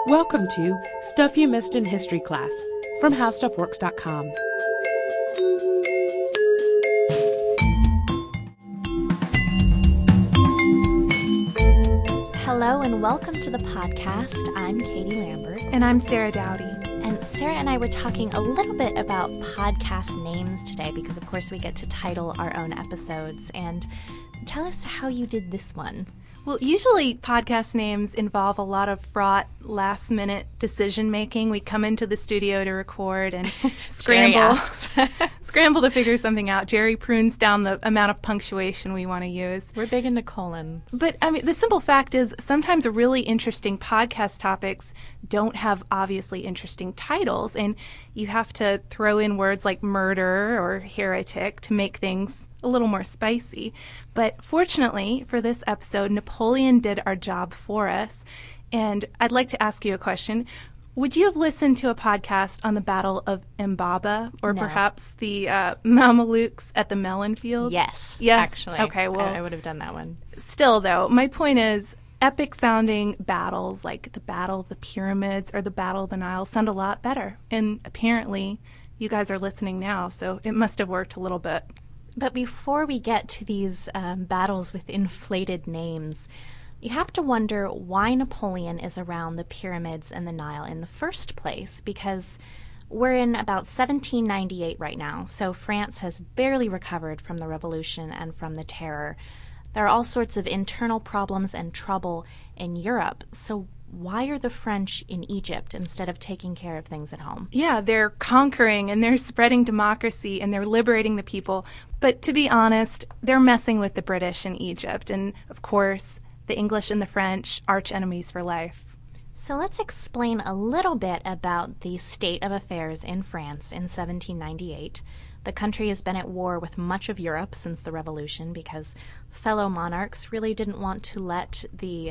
Welcome to Stuff You Missed in History Class from HowStuffWorks.com. Hello and welcome to the podcast. I'm Katie Lambert. And I'm Sarah Dowdy. And Sarah and I were talking a little bit about podcast names today because, of course, we get to title our own episodes. And tell us how you did this one. Well, usually podcast names involve a lot of fraught, last-minute decision-making. We come into the studio to record and scramble to figure something out. Jerry prunes down the amount of punctuation we want to use. We're big into colons. But, I mean, the simple fact is sometimes really interesting podcast topics don't have obviously interesting titles, and you have to throw in words like murder or heretic to make things a little more spicy. But fortunately for this episode, Napoleon did our job for us. And I'd like to ask you a question. Would you have listened to a podcast on the Battle of Mbaba or perhaps the Mamelukes at the melon field? Yes, actually. Okay, well, I would have done that one. Still, though, my point is epic-sounding battles like the Battle of the Pyramids or the Battle of the Nile sound a lot better. And apparently you guys are listening now, so it must have worked a little bit. But before we get to these battles with inflated names, you have to wonder why Napoleon is around the pyramids and the Nile in the first place, because we're in about 1798 right now, so France has barely recovered from the revolution and from the terror. There are all sorts of internal problems and trouble in Europe, so why are the French in Egypt instead of taking care of things at home? Yeah, they're conquering and they're spreading democracy and they're liberating the people. But to be honest, they're messing with the British in Egypt. And of course, the English and the French, arch enemies for life. So let's explain a little bit about the state of affairs in France in 1798. The country has been at war with much of Europe since the Revolution because fellow monarchs really didn't want to let the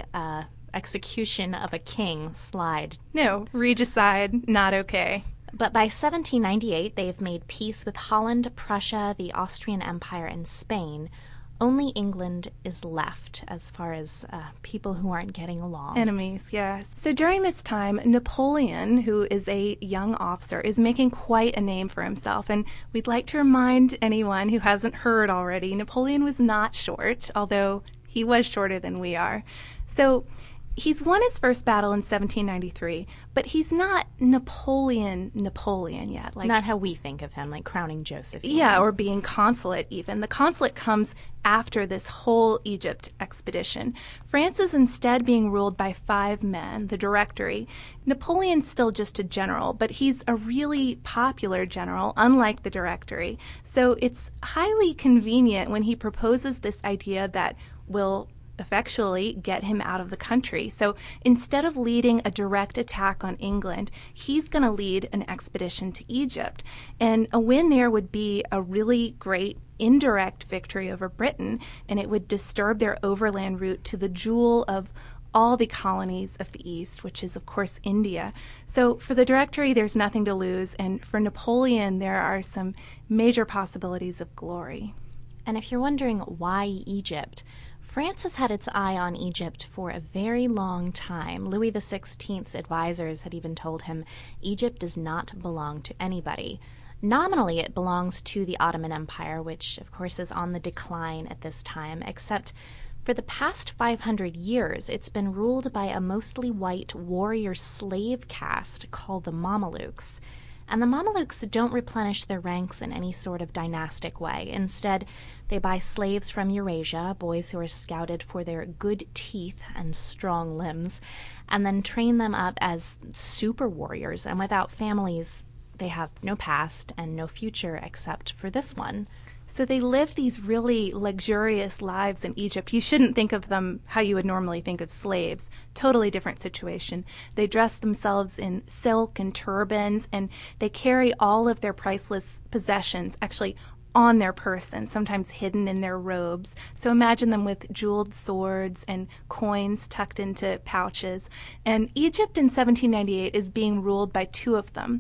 execution of a king slide. No, regicide, not okay. But by 1798, they've made peace with Holland, Prussia, the Austrian Empire, and Spain. Only England is left as far as people who aren't getting along. Enemies, yes. So during this time, Napoleon, who is a young officer, is making quite a name for himself. And we'd like to remind anyone who hasn't heard already, Napoleon was not short, although he was shorter than we are. So he's won his first battle in 1793, but he's not Napoleon yet. Not how we think of him, like crowning Josephine. Yeah, or being consulate even. The consulate comes after this whole Egypt expedition. France is instead being ruled by 5 men, the Directory. Napoleon's still just a general, but he's a really popular general, unlike the Directory. So it's highly convenient when he proposes this idea that will effectually get him out of the country. So instead of leading a direct attack on England, he's going to lead an expedition to Egypt. And a win there would be a really great indirect victory over Britain, and it would disturb their overland route to the jewel of all the colonies of the East, which is, of course, India. So for the Directory, there's nothing to lose, and for Napoleon, there are some major possibilities of glory. And if you're wondering why Egypt, France has had its eye on Egypt for a very long time. Louis XVI's advisors had even told him Egypt does not belong to anybody. Nominally, it belongs to the Ottoman Empire, which, of course, is on the decline at this time, except for the past 500 years, it's been ruled by a mostly white warrior slave caste called the Mamelukes. And the Mamelukes don't replenish their ranks in any sort of dynastic way. Instead, they buy slaves from Eurasia, boys who are scouted for their good teeth and strong limbs, and then train them up as super warriors. And without families, they have no past and no future except for this one. So they live these really luxurious lives in Egypt. You shouldn't think of them how you would normally think of slaves. Totally different situation. They dress themselves in silk and turbans, and they carry all of their priceless possessions actually on their person, sometimes hidden in their robes. So imagine them with jeweled swords and coins tucked into pouches. And Egypt in 1798 is being ruled by 2 of them.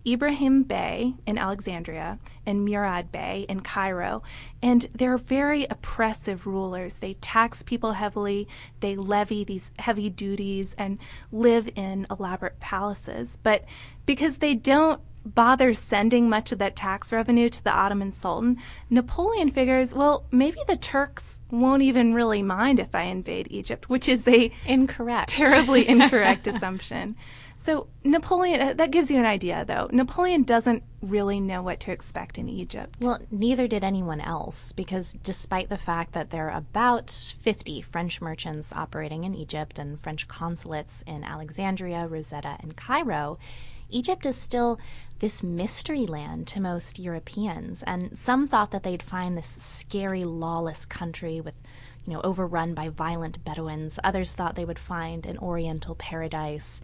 Ibrahim Bey in Alexandria and Murad Bey in Cairo. And they're very oppressive rulers. They tax people heavily, they levy these heavy duties, and live in elaborate palaces. But because they don't bother sending much of that tax revenue to the Ottoman Sultan, Napoleon figures, well, maybe the Turks won't even really mind if I invade Egypt, which is a terribly incorrect assumption. So Napoleon, that gives you an idea, though. Napoleon doesn't really know what to expect in Egypt. Well, neither did anyone else, because despite the fact that there are about 50 French merchants operating in Egypt and French consulates in Alexandria, Rosetta, and Cairo, Egypt is still this mystery land to most Europeans, and some thought that they'd find this scary, lawless country with, overrun by violent Bedouins. Others thought they would find an oriental paradise.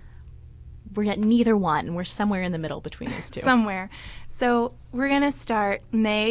We're at neither one. We're somewhere in the middle between these two. Somewhere. So we're going to start May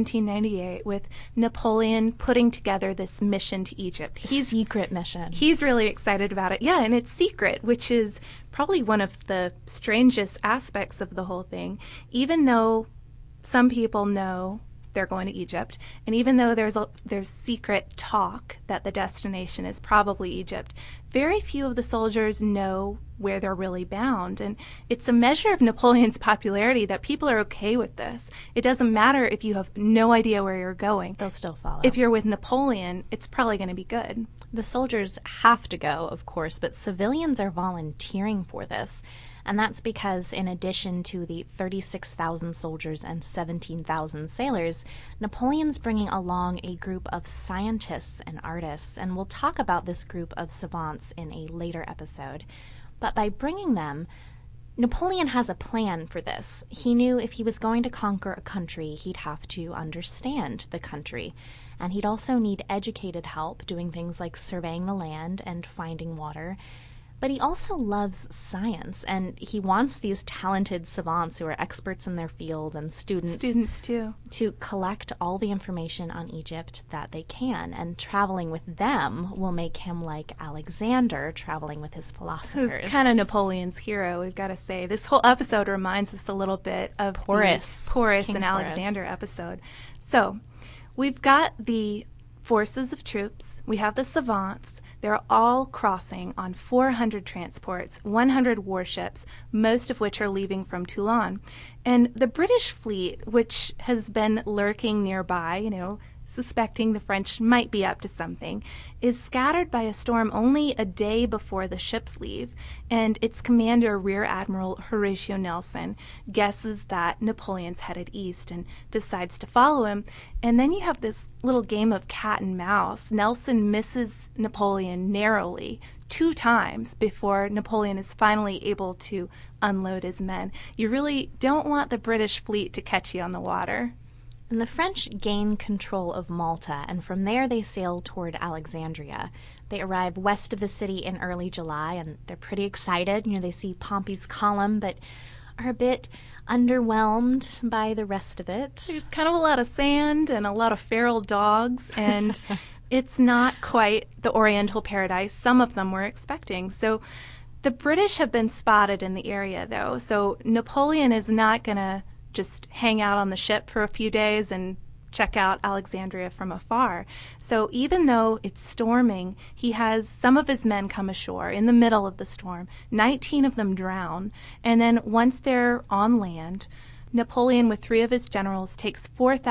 1798 with Napoleon putting together this mission to Egypt. Secret mission. He's really excited about it. Yeah, and it's secret, which is probably one of the strangest aspects of the whole thing. Even though some people know they're going to Egypt, and even though there's secret talk that the destination is probably Egypt, very few of the soldiers know where they're really bound. And it's a measure of Napoleon's popularity that people are okay with this. It doesn't matter if you have no idea where you're going. They'll still follow. If you're with Napoleon, it's probably going to be good. The soldiers have to go, of course, but civilians are volunteering for this. And that's because in addition to the 36,000 soldiers and 17,000 sailors, Napoleon's bringing along a group of scientists and artists, and we'll talk about this group of savants in a later episode. But by bringing them, Napoleon has a plan for this. He knew if he was going to conquer a country, he'd have to understand the country. And he'd also need educated help doing things like surveying the land and finding water. But he also loves science, and he wants these talented savants who are experts in their field and students too, to collect all the information on Egypt that they can. And traveling with them will make him like Alexander traveling with his philosophers. Who's kind of Napoleon's hero, we've got to say. This whole episode reminds us a little bit of Porus and Alexander episode. So we've got the forces of troops, we have the savants. They're all crossing on 400 transports, 100 warships, most of which are leaving from Toulon. And the British fleet, which has been lurking nearby, suspecting the French might be up to something, is scattered by a storm only a day before the ships leave. And its commander, Rear Admiral Horatio Nelson, guesses that Napoleon's headed east and decides to follow him. And then you have this little game of cat and mouse. Nelson misses Napoleon narrowly 2 times before Napoleon is finally able to unload his men. You really don't want the British fleet to catch you on the water. And the French gain control of Malta, and from there they sail toward Alexandria. They arrive west of the city in early July, and they're pretty excited. They see Pompey's column, but are a bit underwhelmed by the rest of it. There's kind of a lot of sand and a lot of feral dogs, and it's not quite the Oriental paradise some of them were expecting. So the British have been spotted in the area, though, so Napoleon is not going to just hang out on the ship for a few days and check out Alexandria from afar. So even though it's storming, he has some of his men come ashore in the middle of the storm. 19 of them drown. And then once they're on land, Napoleon, with 3 of his generals, takes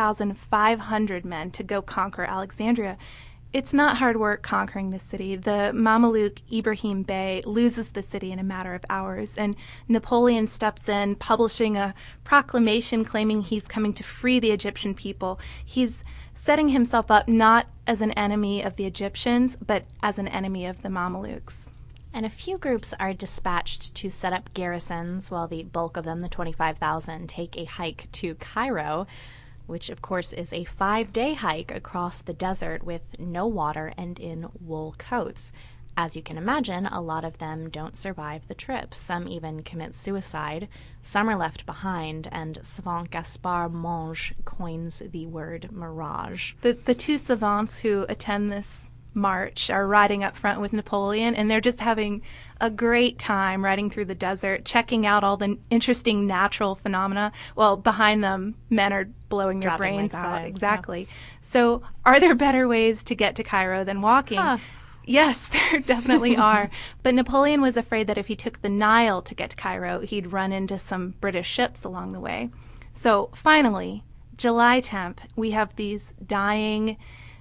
4,500 men to go conquer Alexandria. It's not hard work conquering the city. The Mameluke Ibrahim Bey loses the city in a matter of hours, and Napoleon steps in, publishing a proclamation claiming he's coming to free the Egyptian people. He's setting himself up not as an enemy of the Egyptians, but as an enemy of the Mamelukes. And a few groups are dispatched to set up garrisons, while the bulk of them, the 25,000, take a hike to Cairo, which of course is a 5-day hike across the desert with no water and in wool coats. As you can imagine, a lot of them don't survive the trip. Some even commit suicide. Some are left behind, and savant Gaspard Monge coins the word mirage. The 2 savants who attend this march are riding up front with Napoleon, and they're just having a great time riding through the desert, checking out all the interesting natural phenomena. Well, behind them, men are blowing their Dropping brains like out. flies, Exactly. Yeah. So are there better ways to get to Cairo than walking? Huh. Yes, there definitely are. But Napoleon was afraid that if he took the Nile to get to Cairo, he'd run into some British ships along the way. So finally, July 10th, we have these dying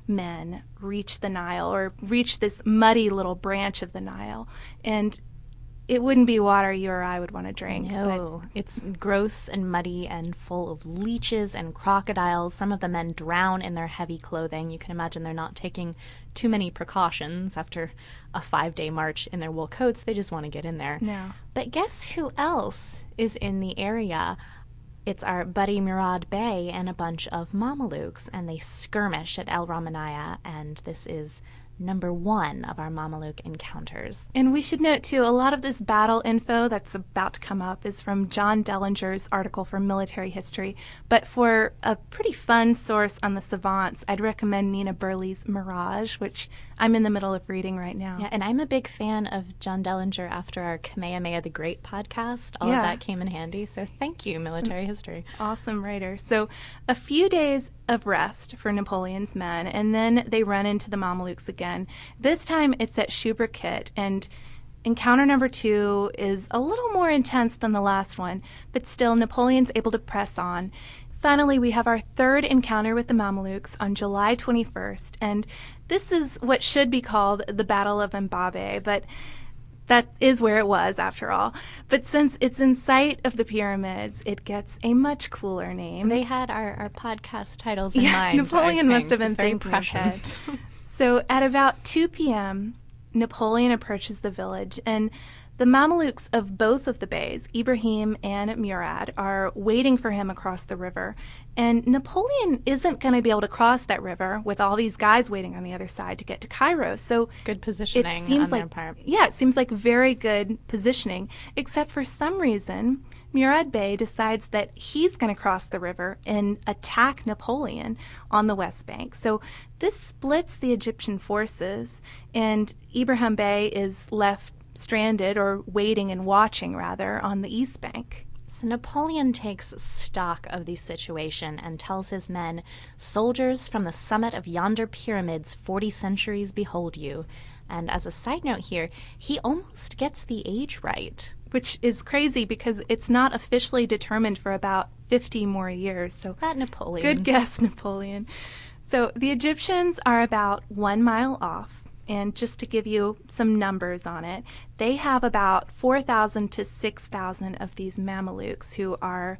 men reach the Nile, or reach this muddy little branch of the Nile. And it wouldn't be water you or I would want to drink. No, it's gross and muddy and full of leeches and crocodiles. Some of the men drown in their heavy clothing. You can imagine they're not taking too many precautions after a 5-day march in their wool coats. They just want to get in there. No. But guess who else is in the area? It's our buddy Murad Bey and a bunch of Mamelukes, and they skirmish at El Ramanaya, and this is number 1 of our Mameluke encounters. And we should note, too, a lot of this battle info that's about to come up is from John Dellinger's article for Military History. But for a pretty fun source on the savants, I'd recommend Nina Burleigh's Mirage, which I'm in the middle of reading right now. Yeah, and I'm a big fan of John Dellinger after our Kamehameha the Great podcast. All of that came in handy, so thank you, Military History. Awesome writer. So a few days of rest for Napoleon's men, and then they run into the Mamelukes again. This time it's at Shubrikit, and encounter number 2 is a little more intense than the last one, but still Napoleon's able to press on. Finally, we have our 3rd encounter with the Mamelukes on July 21st, and this is what should be called the Battle of Mbabe, but that is where it was, after all. But since it's in sight of the pyramids, it gets a much cooler name. They had our podcast titles in mind. Napoleon must have been very thinking prescient. So at about 2 p.m., Napoleon approaches the village, and the Mamelukes of both of the beys, Ibrahim and Murad, are waiting for him across the river. And Napoleon isn't going to be able to cross that river with all these guys waiting on the other side to get to Cairo. So good positioning on their part. Yeah, it seems like very good positioning, except for some reason Murad Bey decides that he's going to cross the river and attack Napoleon on the west bank. So this splits the Egyptian forces, and Ibrahim Bey is left stranded, or waiting and watching, rather, on the east bank. So Napoleon takes stock of the situation and tells his men, "Soldiers, from the summit of yonder pyramids 40 centuries behold you." And as a side note here, he almost gets the age right. Which is crazy because it's not officially determined for about 50 more years. So that Napoleon. Good guess, Napoleon. So the Egyptians are about 1 mile off. And just to give you some numbers on it, they have about 4,000 to 6,000 of these Mamelukes who are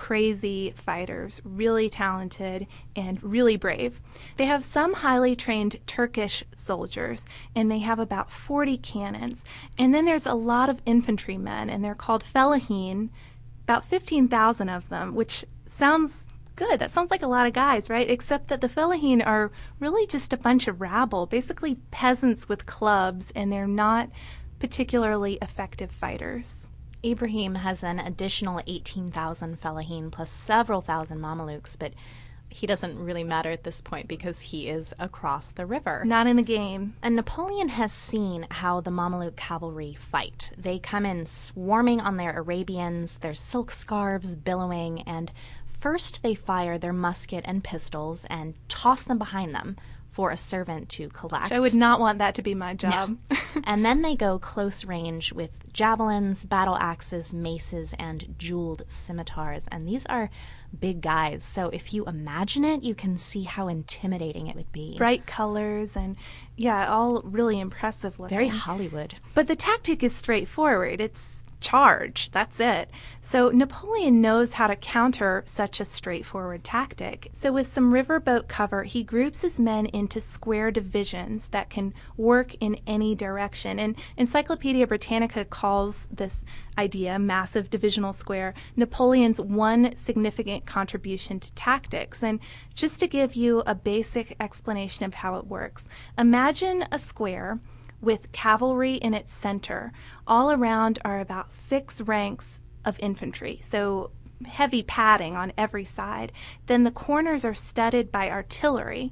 crazy fighters, really talented and really brave. They have some highly trained Turkish soldiers, and they have about 40 cannons. And then there's a lot of infantrymen, and they're called fellahin, about 15,000 of them, which sounds good. That sounds like a lot of guys, right? Except that the fellahin are really just a bunch of rabble, basically peasants with clubs, and they're not particularly effective fighters. Ibrahim has an additional 18,000 fellahin plus several thousand Mamelukes, but he doesn't really matter at this point because he is across the river. Not in the game. And Napoleon has seen how the Mameluke cavalry fight. They come in swarming on their Arabians, their silk scarves billowing, and first they fire their musket and pistols and toss them behind them for a servant to collect. I would not want that to be my job. No. And then they go close range with javelins, battle axes, maces, and jeweled scimitars. And these are big guys. So if you imagine it, you can see how intimidating it would be. Bright colors and, yeah, all really impressive looking. Very Hollywood. But the tactic is straightforward. It's charge. That's it. So Napoleon knows how to counter such a straightforward tactic. So with some riverboat cover, he groups his men into square divisions that can work in any direction. And Encyclopedia Britannica calls this idea, massive divisional square, Napoleon's one significant contribution to tactics. And just to give you a basic explanation of how it works, imagine a square with cavalry in its center. All around are about 6 ranks of infantry, so heavy padding on every side. Then the corners are studded by artillery.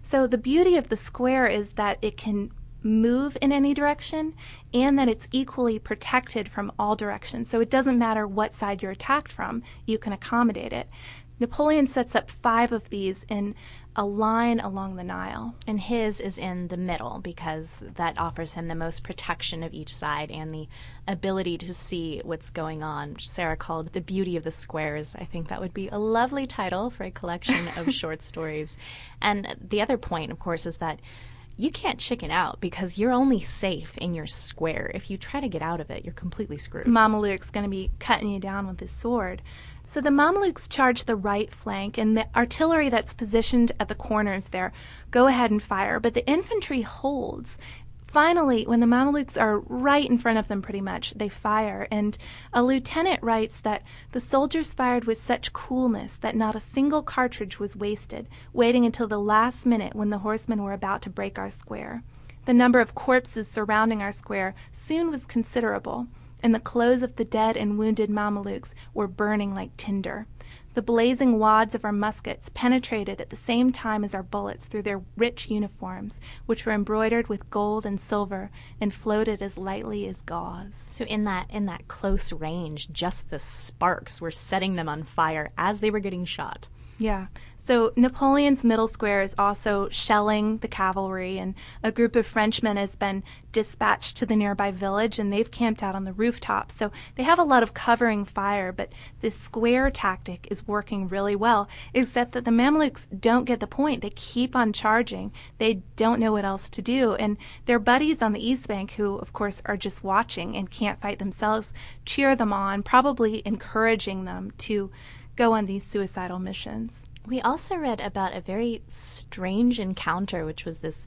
So the beauty of the square is that it can move in any direction and that it's equally protected from all directions. So it doesn't matter what side you're attacked from, you can accommodate it. Napoleon sets up 5 of these in a line along the Nile. And his is in the middle because that offers him the most protection of each side and the ability to see what's going on, which Sarah called The Beauty of the Squares. I think that would be a lovely title for a collection of short stories. And the other point, of course, is that you can't chicken out because you're only safe in your square. If you try to get out of it, you're completely screwed. Mameluke's going to be cutting you down with his sword. So the Mamelukes charge the right flank, and the artillery that's positioned at the corners there go ahead and fire, but the infantry holds. Finally, when the Mamelukes are right in front of them pretty much, they fire, and a lieutenant writes that the soldiers fired with such coolness that not a single cartridge was wasted, waiting until the last minute when the horsemen were about to break our square. The number of corpses surrounding our square soon was considerable, and the clothes of the dead and wounded Mamelukes were burning like tinder. The blazing wads of our muskets penetrated at the same time as our bullets through their rich uniforms, which were embroidered with gold and silver and floated as lightly as gauze. So in that close range, just the sparks were setting them on fire as they were getting shot. Yeah. So Napoleon's middle square is also shelling the cavalry, and a group of Frenchmen has been dispatched to the nearby village, and they've camped out on the rooftops. So they have a lot of covering fire, but this square tactic is working really well, except that the Mamelukes don't get the point. They keep on charging. They don't know what else to do, and their buddies on the East Bank, who, of course, are just watching and can't fight themselves, cheer them on, probably encouraging them to go on these suicidal missions. We also read about a very strange encounter, which was this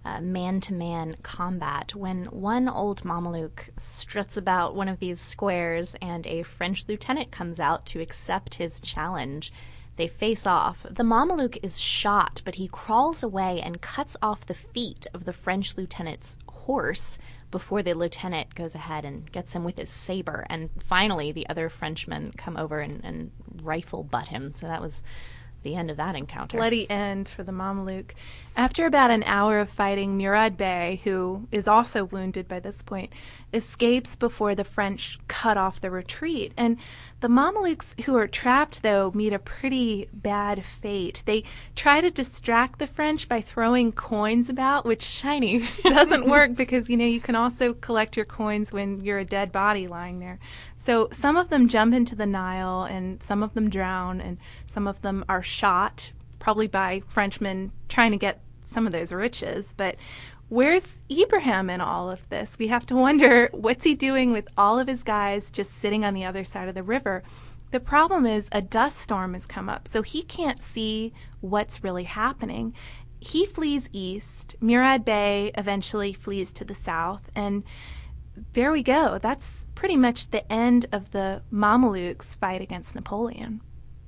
man-to-man combat when one old Mameluke struts about one of these squares and a French lieutenant comes out to accept his challenge. They face off. The Mameluke is shot, but he crawls away and cuts off the feet of the French lieutenant's horse before the lieutenant goes ahead and gets him with his saber. And finally, the other Frenchmen come over and rifle butt him. So that was the end of that encounter. Bloody end for the Mameluke. After about an hour of fighting, Murad Bey, who is also wounded by this point, escapes before the French cut off the retreat. And the Mamelukes who are trapped, though, meet a pretty bad fate. They try to distract the French by throwing coins about, which shiny doesn't work because, you can also collect your coins when you're a dead body lying there. So some of them jump into the Nile, and some of them drown, and some of them are shot, probably by Frenchmen trying to get some of those riches. But where's Ibrahim in all of this? We have to wonder, what's he doing with all of his guys just sitting on the other side of the river? The problem is a dust storm has come up, so he can't see what's really happening. He flees east. Murad Bey eventually flees to the south, and there we go. That's pretty much the end of the Mamelukes' fight against Napoleon.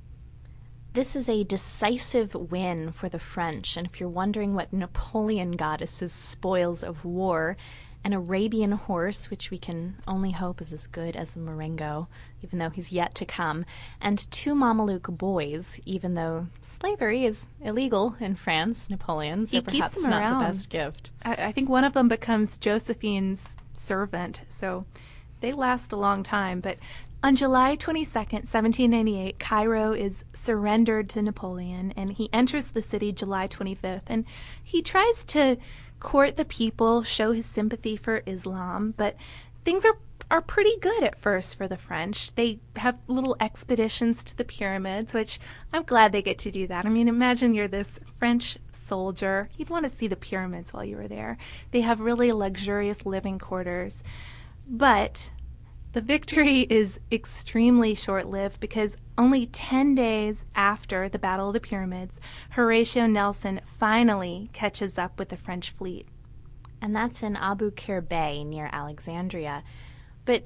This is a decisive win for the French, and if you're wondering what Napoleon got as his spoils of war, an Arabian horse, which we can only hope is as good as the Marengo, even though he's yet to come, and 2 Mameluke boys, even though slavery is illegal in France, Napoleon, so perhaps not around. The best gift. I think one of them becomes Josephine's servant, so they last a long time. But on July 22nd, 1798, Cairo is surrendered to Napoleon, and he enters the city July 25th, and he tries to court the people, show his sympathy for Islam, but things are pretty good at first for the French. They have little expeditions to the pyramids, which I'm glad they get to do that. I mean, imagine you're this French soldier. You'd want to see the pyramids while you were there. They have really luxurious living quarters. But the victory is extremely short-lived because only 10 days after the Battle of the Pyramids, Horatio Nelson finally catches up with the French fleet. And that's in Abu Qir Bay near Alexandria. But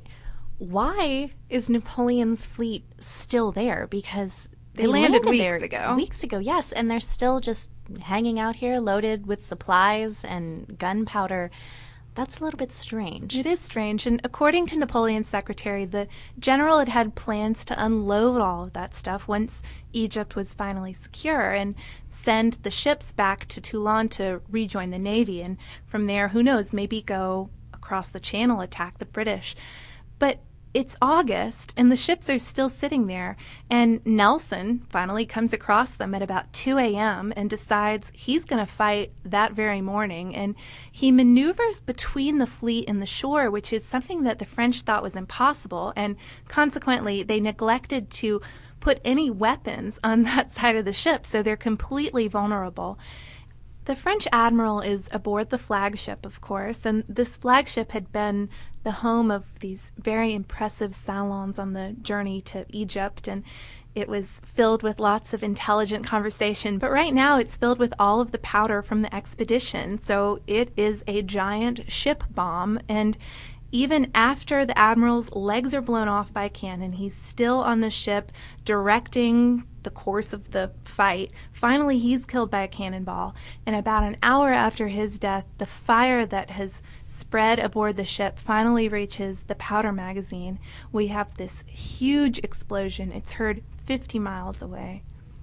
why is Napoleon's fleet still there? Because they landed weeks ago, yes, and they're still just hanging out here loaded with supplies and gunpowder. That's a little bit strange. It is strange, and according to Napoleon's secretary, the general had plans to unload all of that stuff once Egypt was finally secure and send the ships back to Toulon to rejoin the Navy, and from there, who knows, maybe go across the Channel, attack the British. But it's August, and the ships are still sitting there, and Nelson finally comes across them at about 2 a.m. and decides he's going to fight that very morning, and he maneuvers between the fleet and the shore, which is something that the French thought was impossible, and consequently they neglected to put any weapons on that side of the ship, so they're completely vulnerable. The French admiral is aboard the flagship, of course, and this flagship had been the home of these very impressive salons on the journey to Egypt, and it was filled with lots of intelligent conversation. But right now it's filled with all of the powder from the expedition, so it is a giant ship bomb, and even after the admiral's legs are blown off by a cannon, he's still on the ship directing the course of the fight. Finally, he's killed by a cannonball, and about an hour after his death, the fire that has spread aboard the ship finally reaches the powder magazine. We have this huge explosion. It's heard 50 miles away.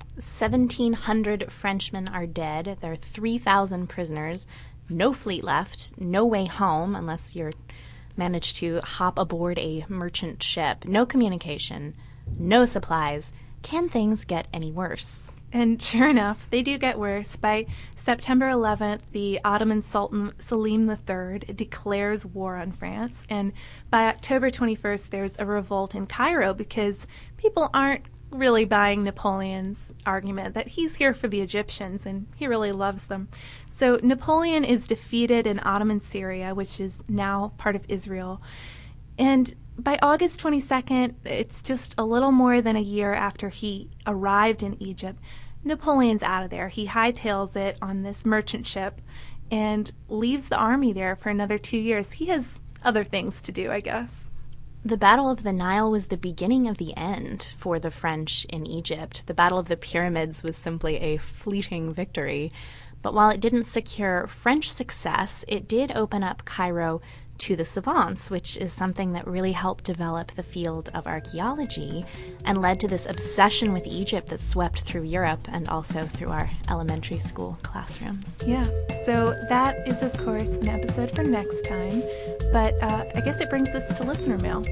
1,700 Frenchmen are dead. There are 3,000 prisoners. No fleet left. No way home unless you're managed to hop aboard a merchant ship. No communication. No supplies. Can things get any worse? And sure enough, they do get worse. By September 11th, the Ottoman Sultan Selim III declares war on France. And by October 21st, there's a revolt in Cairo because people aren't really buying Napoleon's argument that he's here for the Egyptians and he really loves them. So Napoleon is defeated in Ottoman Syria, which is now part of Israel. And by August 22nd, it's just a little more than a year after he arrived in Egypt, Napoleon's out of there. He hightails it on this merchant ship and leaves the army there for another 2 years. He has other things to do, I guess. The Battle of the Nile was the beginning of the end for the French in Egypt. The Battle of the Pyramids was simply a fleeting victory. But while it didn't secure French success, it did open up Cairo to the savants, which is something that really helped develop the field of archaeology and led to this obsession with Egypt that swept through Europe and also through our elementary school classrooms. Yeah, so that is, of course, an episode for next time, but I guess it brings us to listener mail.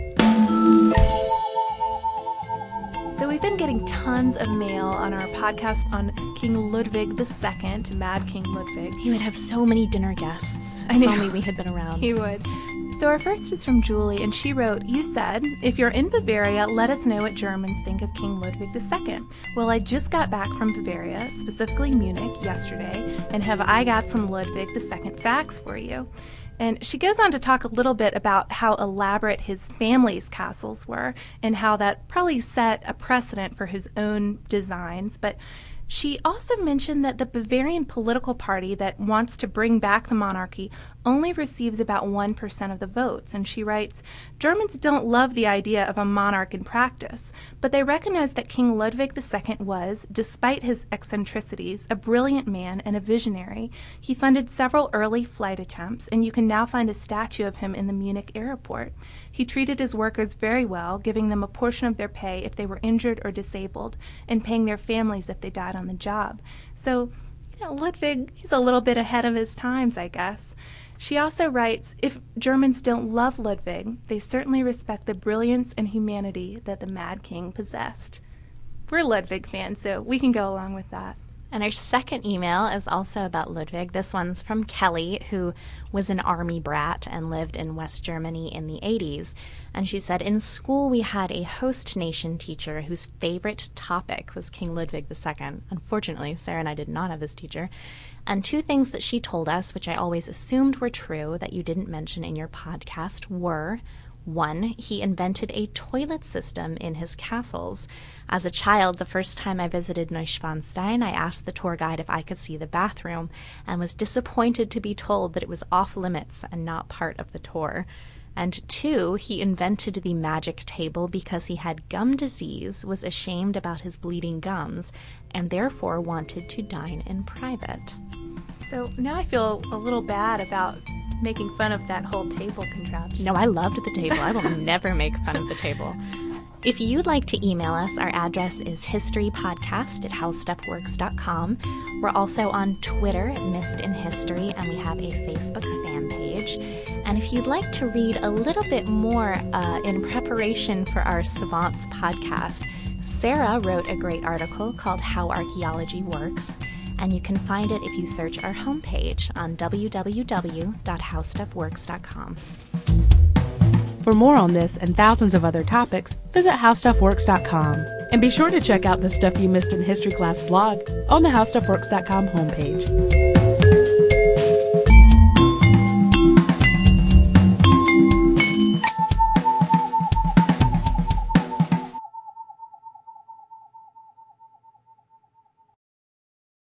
So we've been getting tons of mail on our podcast on King Ludwig II, Mad King Ludwig. He would have so many dinner guests. I know. If only we had been around. He would. So our first is from Julie, and she wrote, "You said, if you're in Bavaria, let us know what Germans think of King Ludwig II. Well, I just got back from Bavaria, specifically Munich, yesterday, and have I got some Ludwig II facts for you." And she goes on to talk a little bit about how elaborate his family's castles were and how that probably set a precedent for his own designs. But she also mentioned that the Bavarian political party that wants to bring back the monarchy only receives about 1% of the votes. And she writes, "Germans don't love the idea of a monarch in practice, but they recognize that King Ludwig II was, despite his eccentricities, a brilliant man and a visionary. He funded several early flight attempts, and you can now find a statue of him in the Munich airport. He treated his workers very well, giving them a portion of their pay if they were injured or disabled, and paying their families if they died on the job." So, Ludwig, he's a little bit ahead of his times, I guess. She also writes, "If Germans don't love Ludwig, they certainly respect the brilliance and humanity that the Mad King possessed." We're Ludwig fans, so we can go along with that. And our second email is also about Ludwig. This one's from Kelly, who was an army brat and lived in West Germany in the 80s. And she said, "In school we had a host nation teacher whose favorite topic was King Ludwig II. Unfortunately, Sarah and I did not have this teacher. And two things that she told us, which I always assumed were true that you didn't mention in your podcast, were: one, he invented a toilet system in his castles. As a child, the first time I visited Neuschwanstein, I asked the tour guide if I could see the bathroom and was disappointed to be told that it was off limits and not part of the tour. And two, he invented the magic table because he had gum disease, was ashamed about his bleeding gums, and therefore wanted to dine in private." So now I feel a little bad about making fun of that whole table contraption. No, I loved the table. I will never make fun of the table. If you'd like to email us, our address is historypodcast@howstuffworks.com. We're also on Twitter at Missed in History, and we have a Facebook fan page. And if you'd like to read a little bit more in preparation for our Savants podcast, Sarah wrote a great article called How Archaeology Works, and you can find it if you search our homepage on www.howstuffworks.com. For more on this and thousands of other topics, visit howstuffworks.com. And be sure to check out the Stuff You Missed in History Class blog on the howstuffworks.com homepage.